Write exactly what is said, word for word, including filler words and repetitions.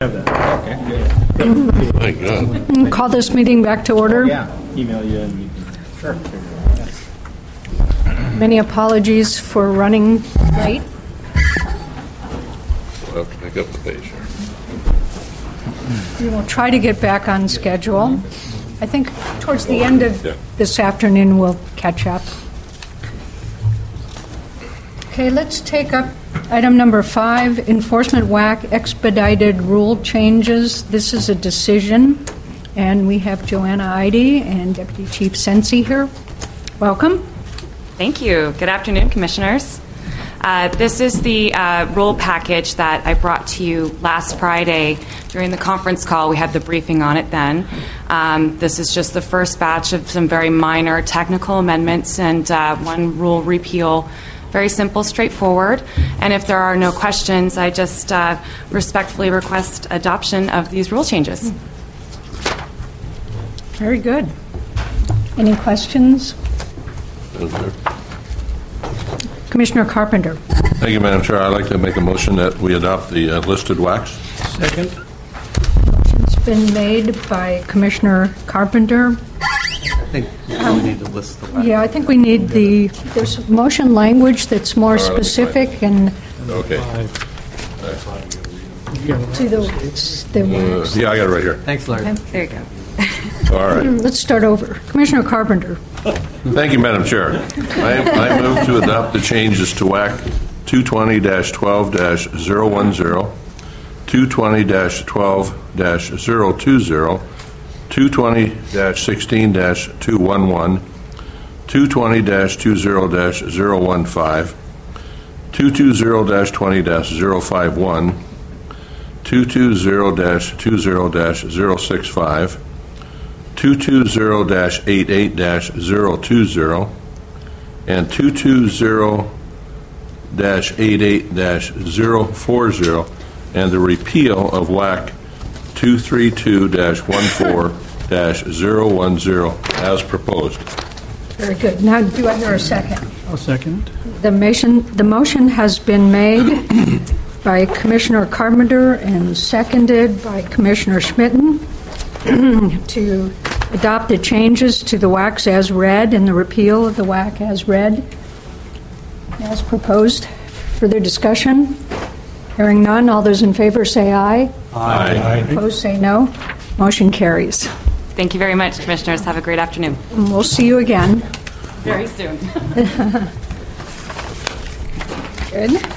Have that. Okay, good. My God. Call this meeting back to order. Yeah, email you and you can sure figure it out. Many apologies for running late. We'll have to pick up the page here. We will try to get back on schedule. I think towards the end of Yeah. this afternoon we'll catch up. Okay, let's take up item number five, enforcement W A C expedited rule changes. This is a decision, and we have Joanna Eide and Deputy Chief Sensi here. Welcome. Thank you. Good afternoon, Commissioners. Uh, this is the uh, rule package that I brought to you last Friday during the conference call. We had the briefing on it then. Um, this is just the first batch of some very minor technical amendments and uh, one rule repeal. Very simple, straightforward. And if there are no questions, I just uh, respectfully request adoption of these rule changes. Very good. Any questions? Is there? Commissioner Carpenter. Thank you, Madam Chair. I'd like to make a motion that we adopt the uh, listed W A Cs. Second. It's been made by Commissioner Carpenter. I think we really need to list the W A C. Yeah, I think we need the, there's motion language that's more All right, let me specific and Okay. to the, the Uh, yeah, I got it right here. Thanks, Larry. There you go. All right. Let's start over. Commissioner Carpenter. Thank you, Madam Chair. I, I move to adopt the changes to W A C two twenty dash twelve dash zero one zero, two twenty dash twelve dash zero two zero, two twenty dash sixteen dash two eleven, two twenty dash twenty dash zero one five, two twenty dash twenty dash zero five one, two twenty dash twenty dash zero six five, two twenty dash eighty-eight dash zero two zero, and two twenty dash eighty-eight dash zero four zero, and the repeal of W A C two thirty-two dash fourteen dash zero one zero as proposed. Very good. Now, do I hear a second? I'll second. The motion, the motion has been made by Commissioner Carpenter and seconded by Commissioner Schmitten to adopt the changes to the W A C as read and the repeal of the W A C as read, as proposed. Further discussion? Hearing none, all those in favor say aye. Aye. Opposed say no. Motion carries. Thank you very much, Commissioners. Have a great afternoon. And we'll see you again. Very soon. Good.